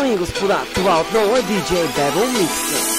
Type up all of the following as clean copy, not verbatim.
Дами и господа, това отново е DJ Bebo Mix.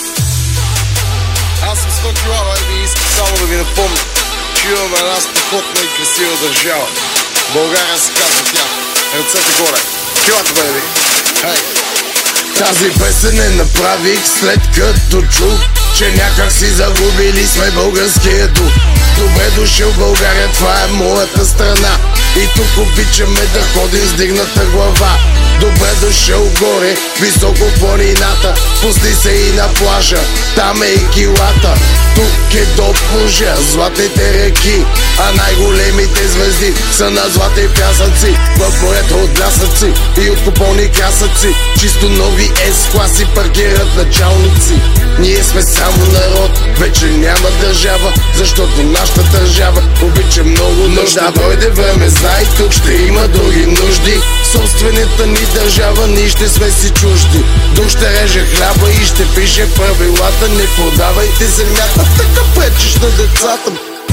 Аз съм 100 кила, и искам само да ви напомня, че имаме една страхотна и красива държава. България се казва тя. Ръцете горе. Килата, бейби. Хей! Тази песен не направих след като чух, че някак си загубили сме българския дух. Добре дошъл в България, това е моята страна. И тук обичаме да ходим с дигната глава. Добре дошъл горе, високо в планината. Пусти се и на плажа, там е и килата. Тук е до Божия, златните реки, а най-големите звезди са на златни пясъци. В морето от блясъци и от купони красъци. Чисто нови S-класи паркират началници. Ние сме само народ, вече няма държава, защото нашата държава обича много нужда. Дойде време, знай, тук ще има други нужди. Собствената ни държава, ние ще сме си чужди. Дух ще реже хляба и ще пише правилата. Не продавайте земята, така пречиш на децата.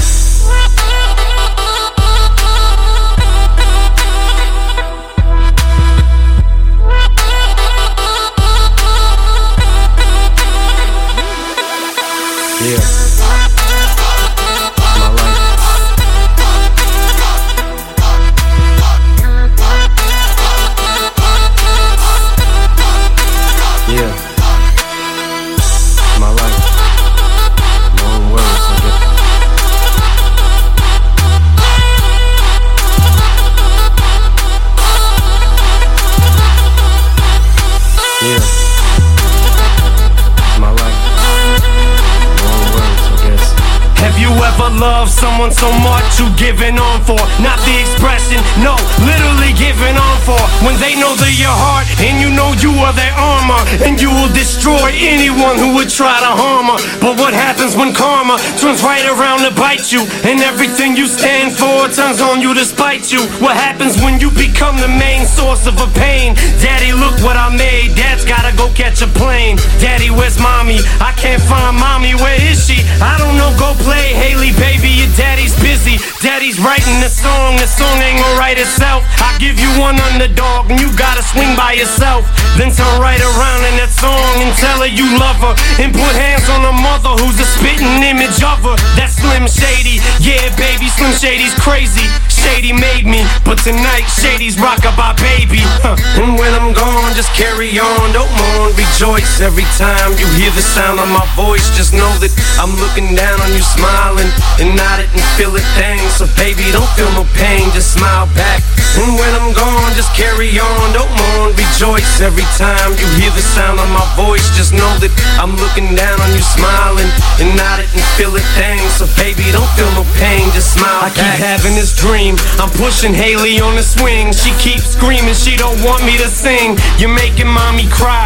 Love someone so much you giving on for, not the expression, no, literally giving on for. When they know they're your heart and you know you are their armor, and you will destroy anyone who would try to harm her. But what happens when karma turns right around to bite you, and everything you stand for turns on you to spite you? What happens when you become the main source of a pain? Daddy, look what I made. Dad's gotta go catch a plane. Daddy, where's mommy? I can't find mommy, where is she? I don't know, go play Haley, baby, your daddy's busy. Daddy's writing the song ain't gonna write itself. I give you one underdog and you gotta swing by yourself. Then turn right around in that song and tell her you love her, and put hands on her mother who's a spitting image of her. That's Slim Shady, yeah baby, Slim Shady's crazy. Shady made me, but tonight Shady's rock-a-bye baby. And when I'm gone, just carry on, don't mourn, rejoice. Every time you hear the sound of my voice, just know that I'm looking down on you, smiling and nodding and feel a thing. So baby, don't feel no pain, just smile back. And when I'm gone, just carry on, don't mourn, rejoice. Every time you hear the sound of my voice, just know that I'm looking down on you, smiling and nodding and feel a thing. So baby, don't feel no pain, just smile back. I keep having this dream, I'm pushing Haley on the swing. She keeps screaming, she don't want me to sing. You're making mommy cry.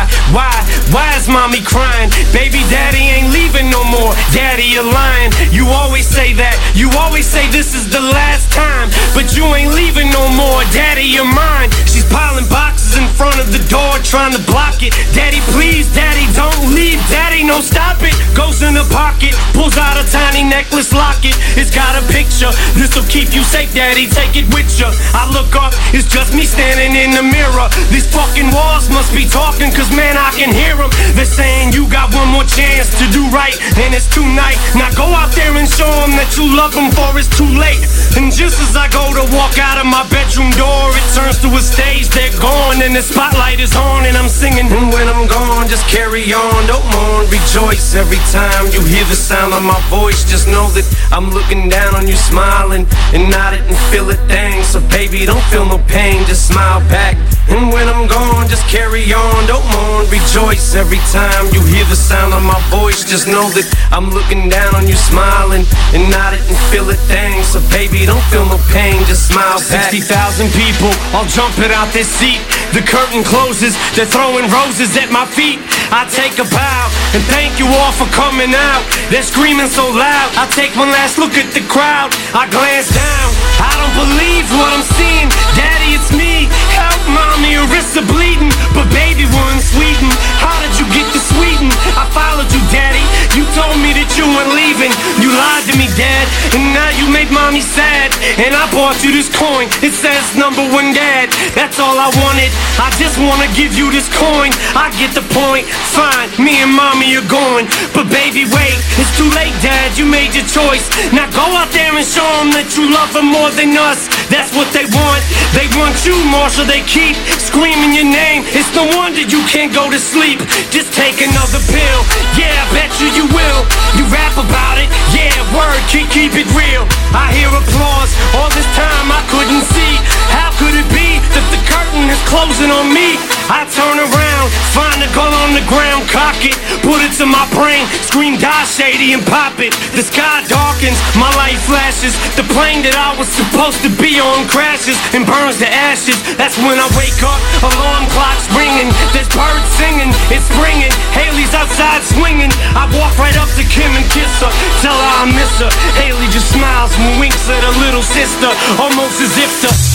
Why is mommy crying? Baby, daddy ain't leaving no more. Daddy, you're lying. You always say that. You always say this is the last time, but you ain't leaving no more. Daddy, you're mine. She's piling boxes in front of the door, trying to block it. Daddy, please, daddy, don't leave. Daddy, no, stop it. Goes in the pocket, pulls out a tiny necklace locket. It's got a picture. This'll keep you safe, daddy, take it with you. I look up, it's just me standing in the mirror. These fucking walls must be talking, cause man, I can hear them. They're saying you got one more chance to do right, and it's tonight. Now go out there and show them that you love them, for it's too late. And just as I go to walk out of my bedroom door, it turns to a stage, they're gone, and the spotlight is on, and I'm singing. And when I'm gone, just carry on, don't mourn, rejoice. Every time you hear the sound of my voice, just know that I'm looking down on you, smiling and nodding and feel a thing. So baby, don't feel no pain, just smile back. And when I'm gone, just carry on, don't mourn, rejoice. Every time you hear the sound of my voice, just know that I'm looking down on you, smiling and nodding and feel a thing. So baby, don't feel no pain, just smile back. 60,000 people all jumping out this seat. The curtain closes, they're throwing roses at my feet. I take a bow and thank you all for coming out. They're screaming so loud, I take one last look at the crowd. I glance down, I don't believe what I'm seeing. Daddy, it's me, help mommy, her wrists are bleeding. But baby, we're in Sweden, how did you get this Sweden. I followed you, Daddy. You told me that you weren't leaving. You lied to me, Dad, and now you made Mommy sad. And I bought you this coin. It says #1 dad. That's all I wanted. I just wanna give you this coin. I get the point. Fine, me and Mommy are going. But baby, wait, it's too late, Dad. You made your choice. Now go out there and show them that you love them more than us. That's what they want. They want you, Marshall. They keep screaming your name. It's no wonder you can't go to sleep. Just take another pill. Yeah, I bet you will. You rap about it. Yeah, word, keep it real. I hear applause. All this time I couldn't see. How could it be that the curtain is closing on me? I turn around, find a gun on the ground, cock it, put it to my brain, scream die shady and pop it. The sky darkens, my light flashes. The plane that I was supposed to be on crashes and burns to ashes. That's when I wake up, alarm clock's ringing. There's birds singing, it's springing. Haley's outside swinging. I walk right up to Kim and kiss her, tell her I miss her. Haley just smiles and winks at her little sister, almost as if to